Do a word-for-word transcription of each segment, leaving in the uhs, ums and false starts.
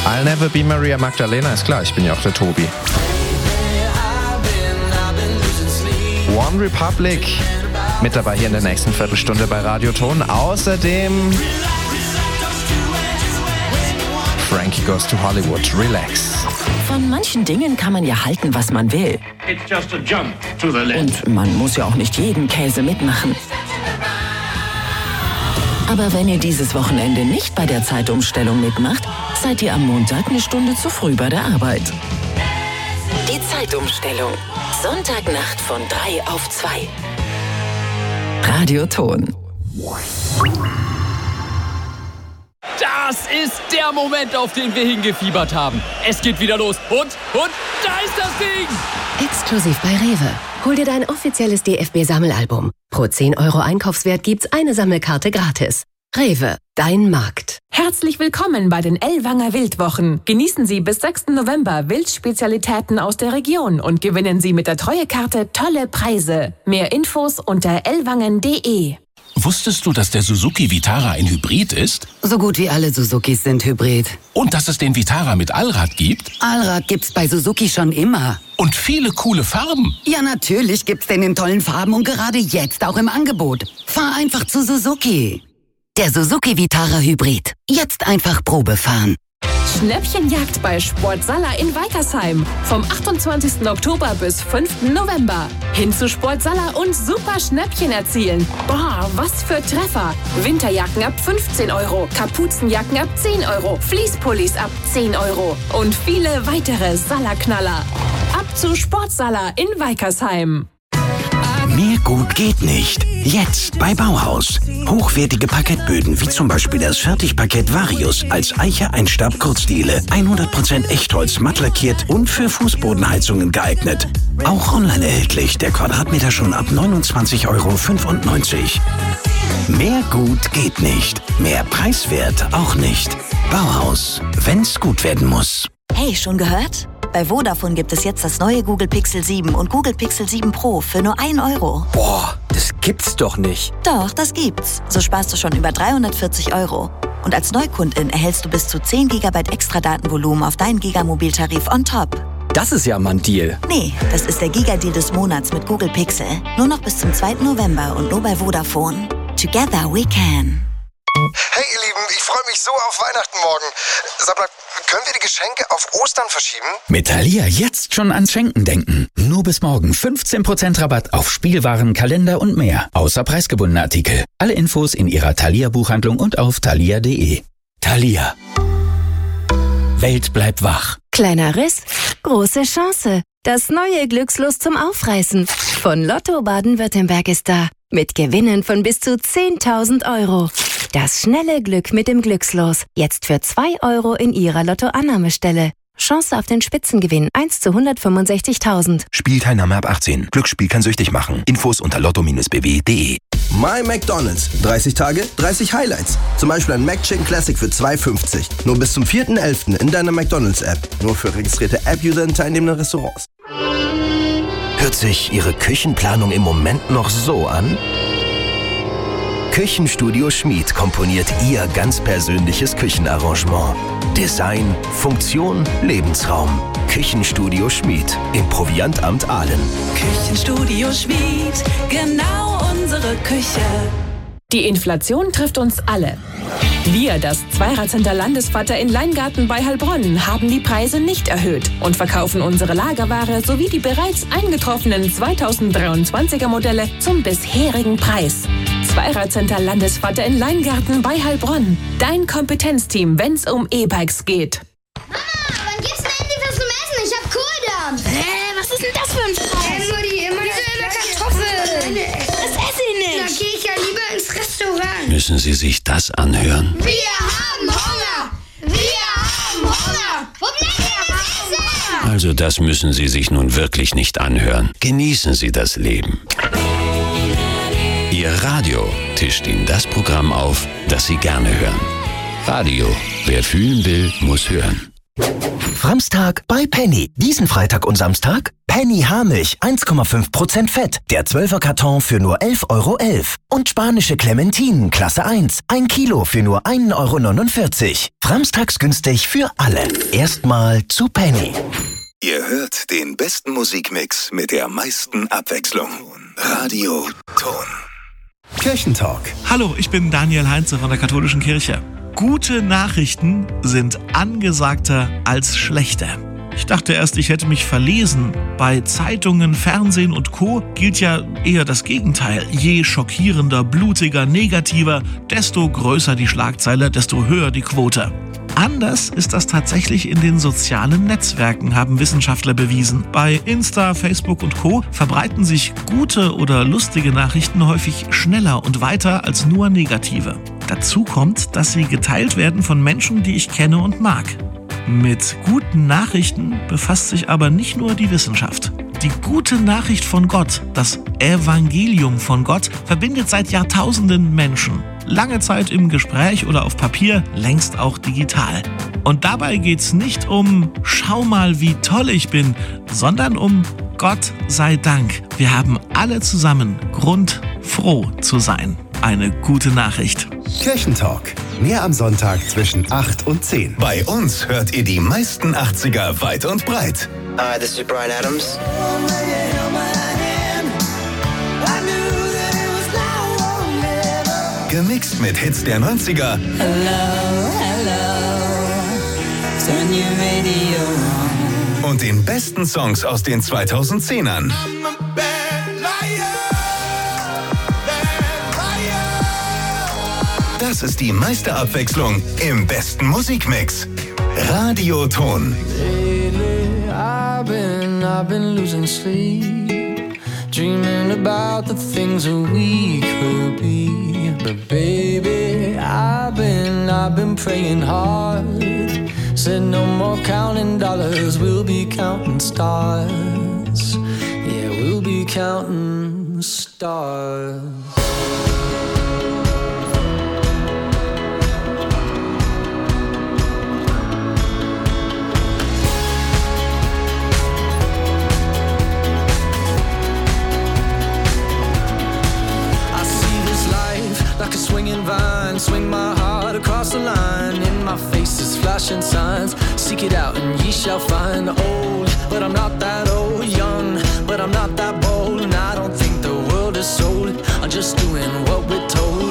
I'll never be Maria Magdalena, ist klar, ich bin ja auch der Tobi. One Republic mit dabei hier in der nächsten Viertelstunde bei Radioton. Außerdem Frankie Goes to Hollywood, Relax. Von manchen Dingen kann man ja halten, was man will. It's just a jump to the left. Und man muss ja auch nicht jeden Käse mitmachen. Aber wenn ihr dieses Wochenende nicht bei der Zeitumstellung mitmacht, seid ihr am Montag eine Stunde zu früh bei der Arbeit. Die Zeitumstellung. Sonntagnacht von drei auf zwei. Radioton. Das ist der Moment, auf den wir hingefiebert haben. Es geht wieder los. Und, und, da ist das Ding! Exklusiv bei Rewe. Hol dir dein offizielles D F B-Sammelalbum. Pro zehn Euro Einkaufswert gibt's eine Sammelkarte gratis. Rewe, dein Markt. Herzlich willkommen bei den Ellwanger Wildwochen. Genießen Sie bis sechsten November Wildspezialitäten aus der Region und gewinnen Sie mit der Treuekarte tolle Preise. Mehr Infos unter ellwangen punkt de. Wusstest du, dass der Suzuki Vitara ein Hybrid ist? So gut wie alle Suzukis sind Hybrid. Und dass es den Vitara mit Allrad gibt? Allrad gibt's bei Suzuki schon immer. Und viele coole Farben. Ja, natürlich gibt's den in tollen Farben und gerade jetzt auch im Angebot. Fahr einfach zu Suzuki. Der Suzuki Vitara Hybrid. Jetzt einfach Probe fahren. Schnäppchenjagd bei Sportsala in Weikersheim. Vom achtundzwanzigsten Oktober bis fünften November. Hin zu Sportsala und super Schnäppchen erzielen. Boah, was für Treffer. Winterjacken ab fünfzehn Euro, Kapuzenjacken ab zehn Euro, Fließpullis ab zehn Euro und viele weitere Sala-Knaller. Ab zu Sportsala in Weikersheim. Mehr gut geht nicht. Jetzt bei Bauhaus. Hochwertige Parkettböden wie zum Beispiel das Fertigparkett Varius als Eiche-Einstab-Kurzdiele. hundert Prozent Echtholz, matt lackiert und für Fußbodenheizungen geeignet. Auch online erhältlich. Der Quadratmeter schon ab neunundzwanzig Euro fünfundneunzig. Mehr gut geht nicht. Mehr preiswert auch nicht. Bauhaus. Wenn's gut werden muss. Hey, schon gehört? Bei Vodafone gibt es jetzt das neue Google Pixel sieben und Google Pixel sieben Pro für nur ein Euro. Boah, das gibt's doch nicht. Doch, das gibt's. So sparst du schon über dreihundertvierzig Euro. Und als Neukundin erhältst du bis zu zehn Gigabyte extra Datenvolumen auf deinen Gigamobiltarif on top. Das ist ja mal ein Deal. Nee, das ist der Giga-Deal des Monats mit Google Pixel. Nur noch bis zum zweiten November und nur bei Vodafone. Together we can. Hey ihr Lieben, ich freue mich so auf Weihnachten morgen. Sag mal, können wir die Geschenke auf Ostern verschieben? Mit Thalia jetzt schon ans Schenken denken. Nur bis morgen fünfzehn Prozent Rabatt auf Spielwaren, Kalender und mehr. Außer preisgebundene Artikel. Alle Infos in Ihrer Thalia-Buchhandlung und auf thalia punkt de. Thalia. Welt bleibt wach. Kleiner Riss, große Chance. Das neue Glückslos zum Aufreißen von Lotto Baden-Württemberg ist da. Mit Gewinnen von bis zu zehntausend Euro. Das schnelle Glück mit dem Glückslos. Jetzt für zwei Euro in Ihrer Lottoannahmestelle. Chance auf den Spitzengewinn eins zu hundertfünfundsechzigtausend. Spielteilnahme ab achtzehn. Glücksspiel kann süchtig machen. Infos unter lotto Bindestrich b w punkt de. My McDonald's. dreißig Tage, dreißig Highlights. Zum Beispiel ein McChicken Classic für zwei fünfzig. Nur bis zum vierten elften in deiner McDonald's-App. Nur für registrierte App-User in teilnehmenden Restaurants. Hört sich Ihre Küchenplanung im Moment noch so an? Küchenstudio Schmid komponiert Ihr ganz persönliches Küchenarrangement. Design, Funktion, Lebensraum. Küchenstudio Schmid im Proviantamt Aalen. Küchenstudio Schmid, genau unsere Küche. Die Inflation trifft uns alle. Wir, das Zweirad-Center Landesvater in Leingarten bei Heilbronn, haben die Preise nicht erhöht und verkaufen unsere Lagerware sowie die bereits eingetroffenen zweitausenddreiundzwanziger Modelle zum bisherigen Preis. Zweirad-Center Landesvater in Leingarten bei Heilbronn. Dein Kompetenzteam, wenn's um E-Bikes geht. Mama, wann gibt's denn endlich was zum Essen? Ich hab Kohldampf. Hä, was ist denn das für ein Scheiß? Hey, Mutti, immer dieselbe Kartoffel. Das esse ich nicht. Dann geh ich ja lieber ins Restaurant. Müssen Sie sich das anhören? Wir haben Hunger. Wir haben Hunger. Wo bleibt denn das Essen? Also das müssen Sie sich nun wirklich nicht anhören. Genießen Sie das Leben. Ihr Radio tischt Ihnen das Programm auf, das Sie gerne hören. Radio, wer fühlen will, muss hören. Framstag bei Penny. Diesen Freitag und Samstag Penny Haarmilch eins Komma fünf Prozent Fett. Der zwölfer Karton für nur elf Euro elf. Und spanische Clementinen Klasse eins. ein Kilo für nur ein Euro neunundvierzig. Framstags günstig für alle. Erstmal zu Penny. Ihr hört den besten Musikmix mit der meisten Abwechslung. Radio Ton. Kirchentalk. Hallo, ich bin Daniel Heinze von der Katholischen Kirche. Gute Nachrichten sind angesagter als schlechte. Ich dachte erst, ich hätte mich verlesen. Bei Zeitungen, Fernsehen und Co. gilt ja eher das Gegenteil. Je schockierender, blutiger, negativer, desto größer die Schlagzeile, desto höher die Quote. Anders ist das tatsächlich in den sozialen Netzwerken, haben Wissenschaftler bewiesen. Bei Insta, Facebook und Co. verbreiten sich gute oder lustige Nachrichten häufig schneller und weiter als nur negative. Dazu kommt, dass sie geteilt werden von Menschen, die ich kenne und mag. Mit guten Nachrichten befasst sich aber nicht nur die Wissenschaft. Die gute Nachricht von Gott, das Evangelium von Gott, verbindet seit Jahrtausenden Menschen. Lange Zeit im Gespräch oder auf Papier, längst auch digital. Und dabei geht's nicht um „Schau mal, wie toll ich bin", sondern um „Gott sei Dank, wir haben alle zusammen Grund, froh zu sein". Eine gute Nachricht. Kirchentalk. Mehr am Sonntag zwischen acht und zehn. Bei uns hört ihr die meisten achtziger weit und breit. Hi, this is Bryan Adams. Gemixt mit Hits der neunziger. Hello, hello. Turn your radio on. Und den besten Songs aus den zweitausendzehnern. Das ist die meiste Abwechslung im besten Musikmix. Radio Ton. Lately, I've been, I've been losing sleep, dreaming about the things that we could be. But baby, I've been, I've been praying hard. Said no more counting dollars, we'll be counting stars. Yeah, we'll be counting stars. Like a swinging vine, swing my heart across the line. In my face is flashing signs. Seek it out and ye shall find. Old, but I'm not that old. Young, but I'm not that bold. And I don't think the world is sold. I'm just doing what we're told.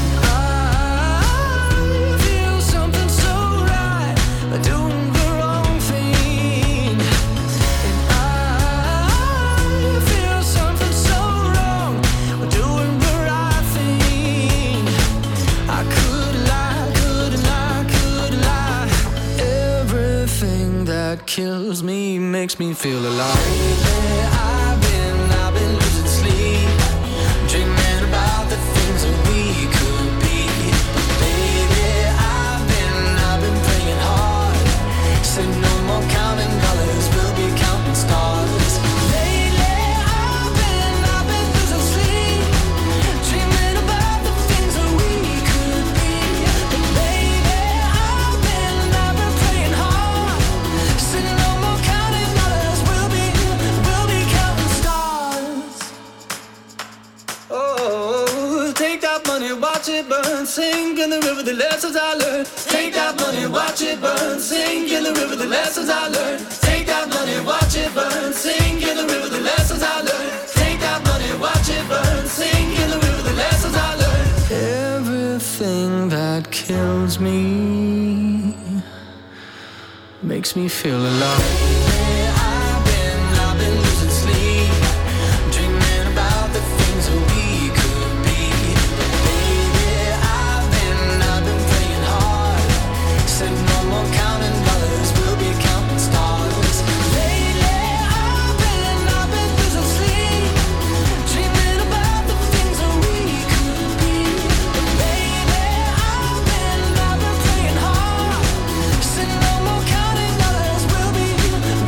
I feel something so right, doing the wrong thing. And I feel something so wrong, doing the right thing. I could lie, could lie, could lie. Everything that kills me makes me feel alive. I've been, I've been losing sleep, dreaming about the things that we could be. But baby, I've been, I've been praying hard. Said no more counting dollars, we'll be counting stars. Lately, I've been, I've been losing sleep, dreaming about the things that we could be. But baby, I've been, I've been praying hard. Said no more counting dollars, we'll be, we'll be counting stars. Oh, take that money, watch it burn, sink in the river, the lessons I learned. Take that money, watch it burn, sink in the river, the lessons I learned. Take that money, watch it burn, sink in the river, the lessons I learned. Take that money, watch it burn, sink in the river, the lessons I learned. Everything that kills me makes me feel alive. I've been, I've been losing sleep, dreaming about the things that we could be. Baby, I've been, I've been praying hard. Said no more counting dollars, we'll be counting stars. Lately, I've been, I've been losing sleep, dreaming about the things that we could be. Baby, I've been, I've been praying hard. Said no more counting dollars, we'll be,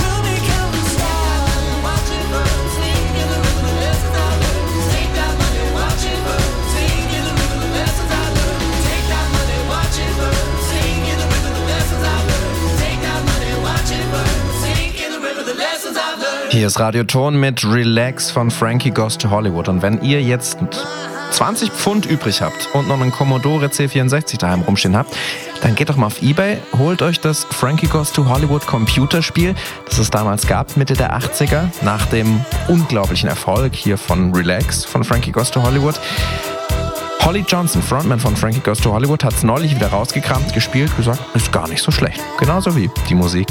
Hier ist Radio Ton mit Relax von Frankie Goes to Hollywood. Und wenn ihr jetzt zwanzig Pfund übrig habt und noch einen Commodore C vierundsechzig daheim rumstehen habt, dann geht doch mal auf eBay, holt euch das Frankie Goes to Hollywood Computerspiel, das es damals gab, Mitte der achtziger, nach dem unglaublichen Erfolg hier von Relax von Frankie Goes to Hollywood. Holly Johnson, Frontman von Frankie Goes to Hollywood, hat es neulich wieder rausgekramt, gespielt, gesagt, ist gar nicht so schlecht. Genauso wie die Musik.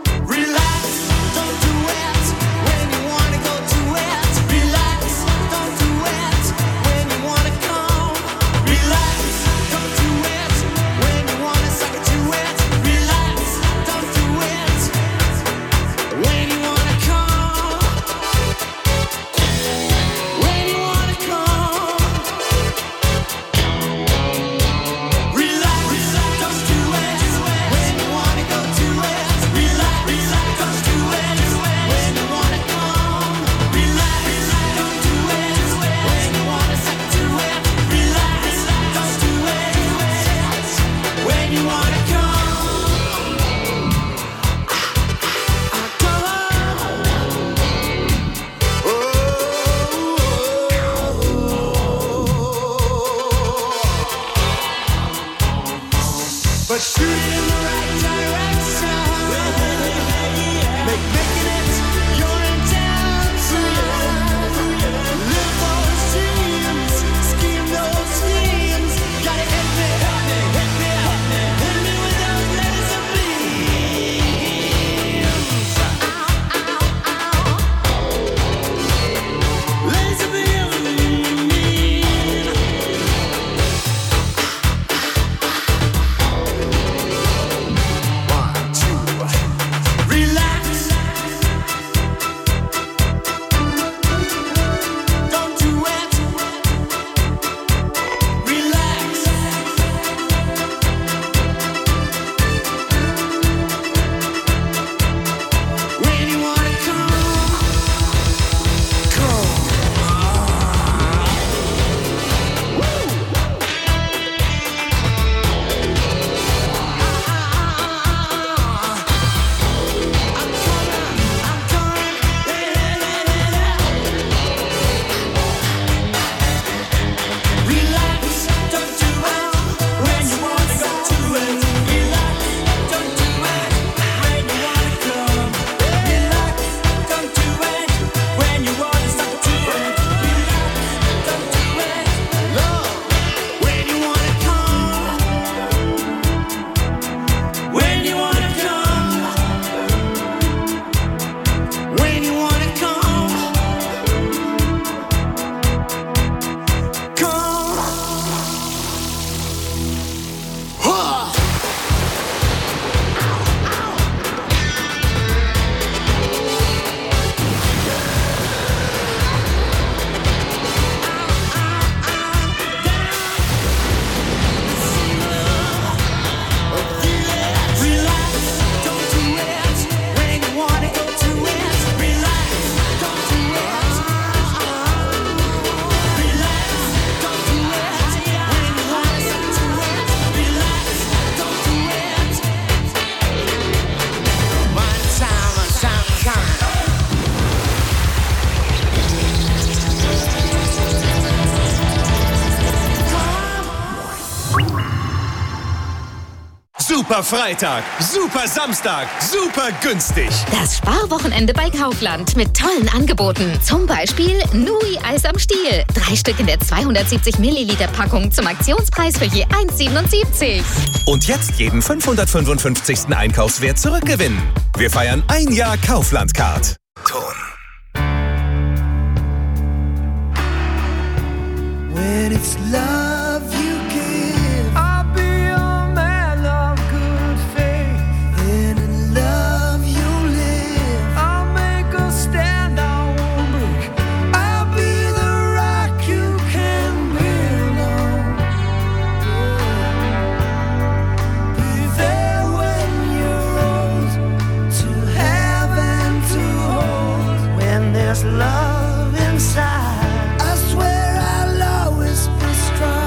Super Freitag, super Samstag, super günstig. Das Sparwochenende bei Kaufland mit tollen Angeboten. Zum Beispiel Nui Eis am Stiel. Drei Stück in der zweihundertsiebzig Milliliter Packung zum Aktionspreis für je eins siebenundsiebzig. Und jetzt jeden fünfhundertfünfundfünfzigsten Einkaufswert zurückgewinnen. Wir feiern ein Jahr Kaufland-Card. Ton. When it's love you give, I'll be your man of good faith. And in love you live, I'll make a stand, I won't break. I'll be the rock you can build on. Be there when you're old, to have and to hold. When there's love inside, I swear I'll always be strong.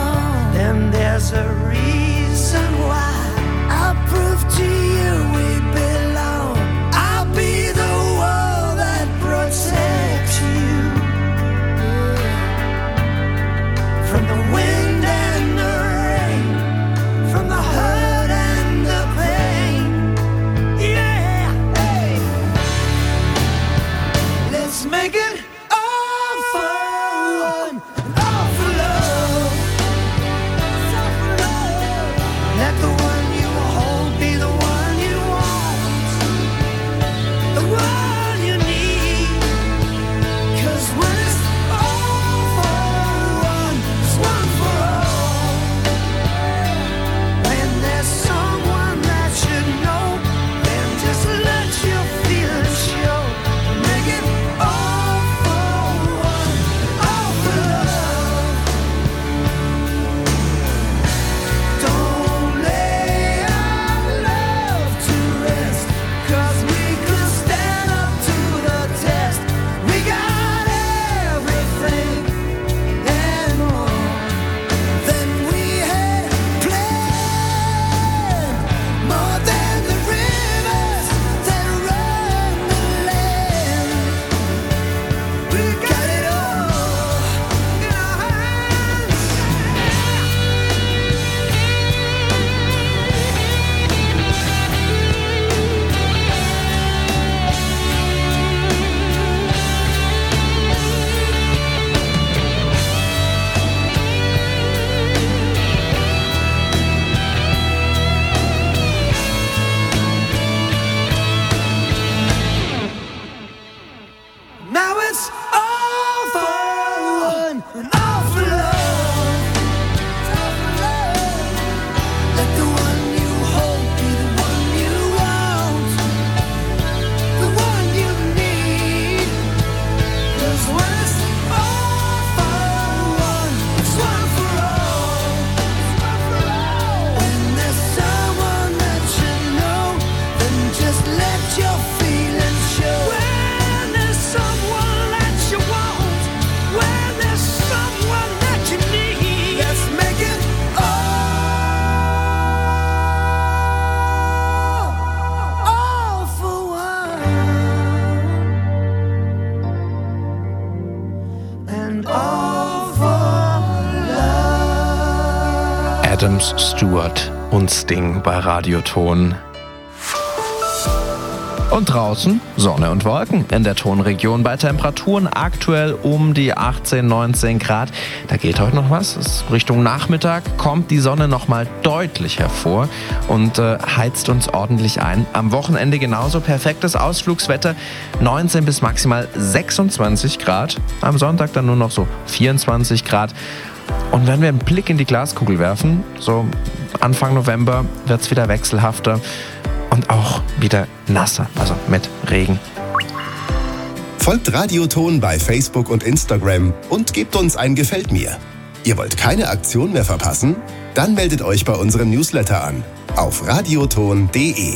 James Stewart und Sting bei Radioton. Und draußen Sonne und Wolken in der Tonregion bei Temperaturen aktuell um die achtzehn, neunzehn Grad. Da geht heute noch was. Es Richtung Nachmittag kommt die Sonne noch mal deutlich hervor und äh, heizt uns ordentlich ein. Am Wochenende genauso perfektes Ausflugswetter, neunzehn bis maximal sechsundzwanzig Grad. Am Sonntag dann nur noch so vierundzwanzig Grad. Und wenn wir einen Blick in die Glaskugel werfen, so Anfang November wird es wieder wechselhafter. Und auch wieder nasser, also mit Regen. Folgt Radioton bei Facebook und Instagram und gebt uns ein Gefällt mir. Ihr wollt keine Aktion mehr verpassen? Dann meldet euch bei unserem Newsletter an auf radioton punkt de.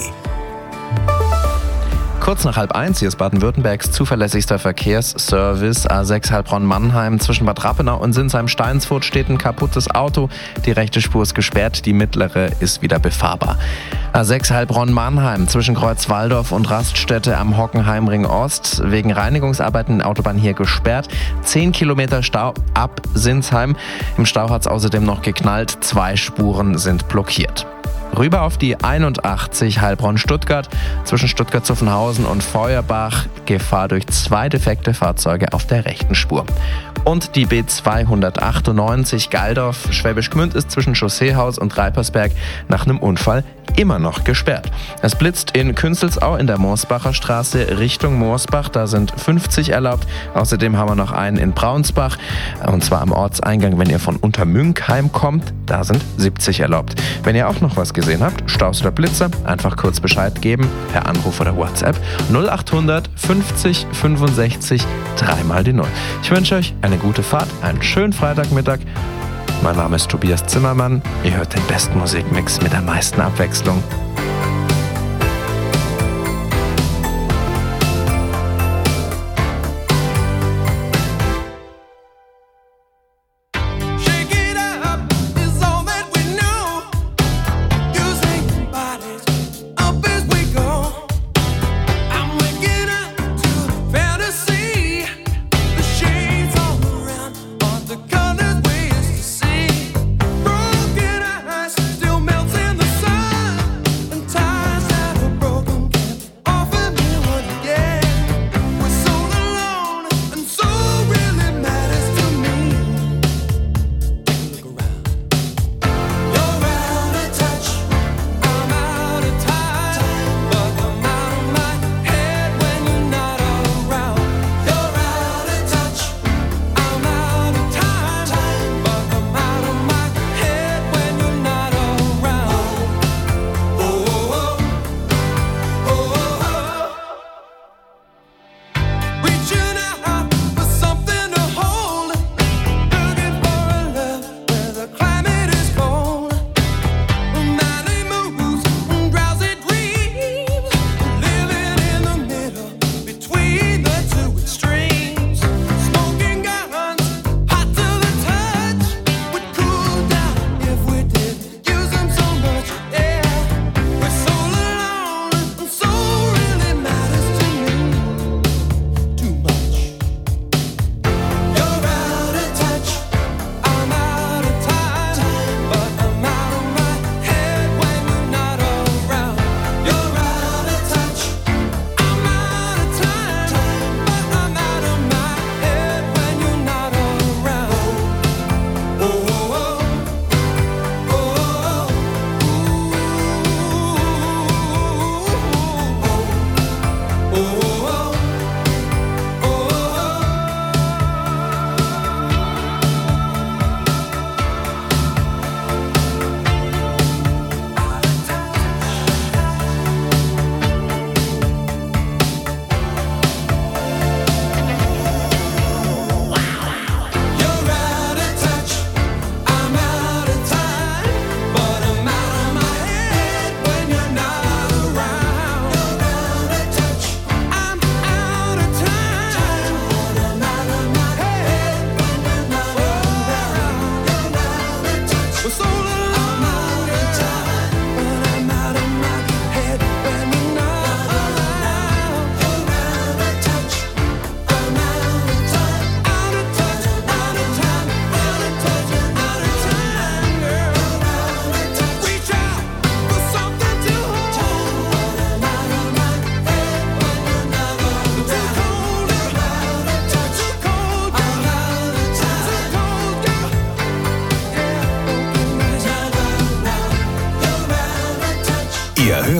Kurz nach halb eins, hier ist Baden-Württembergs zuverlässigster Verkehrsservice. A sechs Heilbronn-Mannheim zwischen Bad Rappenau und Sinsheim-Steinsfurt steht ein kaputtes Auto. Die rechte Spur ist gesperrt, die mittlere ist wieder befahrbar. A sechs Heilbronn-Mannheim zwischen Kreuzwaldorf und Raststätte am Hockenheimring Ost. Wegen Reinigungsarbeiten die Autobahn hier gesperrt. Zehn Kilometer Stau ab Sinsheim. Im Stau hat es außerdem noch geknallt. Zwei Spuren sind blockiert. Rüber auf die einundachtzig Heilbronn-Stuttgart zwischen Stuttgart-Zuffenhausen und Feuerbach. Gefahr durch zwei defekte Fahrzeuge auf der rechten Spur. Und die B zweihundertachtundneunzig Galdorf Schwäbisch Gmünd ist zwischen Chausseehaus und Reipersberg nach einem Unfall immer noch gesperrt. Es blitzt in Künzelsau in der Moosbacher Straße Richtung Moosbach. Da sind fünfzig erlaubt. Außerdem haben wir noch einen in Braunsbach. Und zwar am Ortseingang, wenn ihr von Untermünkheim kommt. Da sind siebzig erlaubt. Wenn ihr auch noch was gesehen habt, Staus oder Blitzer, einfach kurz Bescheid geben per Anruf oder WhatsApp null achthundert fünfzig fünfundsechzig dreimal die Null. Ich wünsche euch eine gute Fahrt, einen schönen Freitagmittag. Mein Name ist Tobias Zimmermann. Ihr hört den besten Musikmix mit der meisten Abwechslung. Broken eyes still melt in the sun.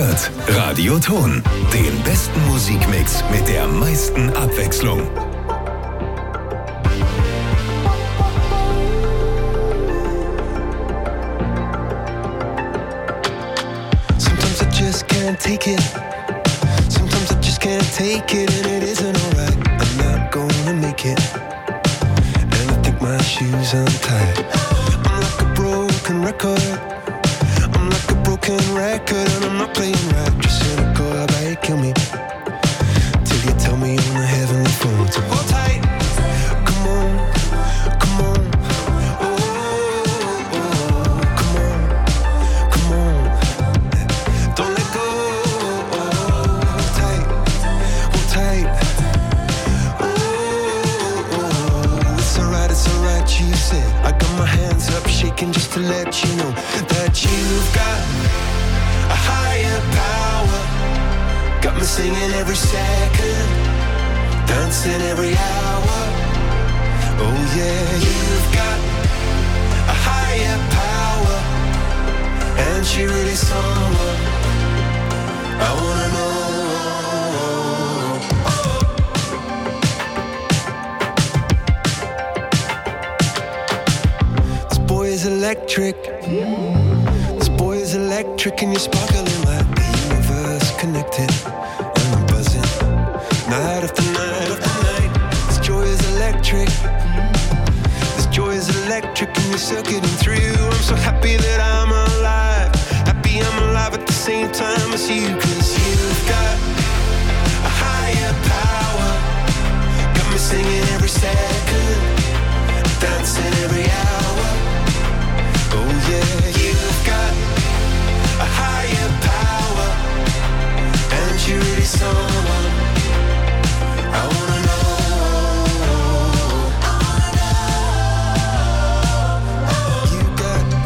hört Radio Ton. Den besten Musikmix mit der meisten Abwechslung. Sometimes I just can't take it. Sometimes I just can't take it, and it isn't alright. I'm not gonna make it, and I think my shoes untied. I'm like a broken record. I'm like a broken record, and I'm not playing right. Just cynical, how about you kill me till you tell me on the heavenly phone to hold tight. Come on, come on. Oh, oh, come on, come on. Don't let go. Hold tight, hold tight. Oh, oh, it's alright, it's alright, you said. I got my hands up shaking just to let you know that you've got a higher power. Got me singing every second, dancing every hour. Oh yeah, you've got a higher power, and she really someone I wanna know. This boy is electric. This boy is electric, and you're sparkling like the universe connected. And I'm buzzing night after night after night. This joy is electric. This joy is electric, and you're circuiting through. I'm so happy that I'm alive. Happy I'm alive at the same time as you. 'Cause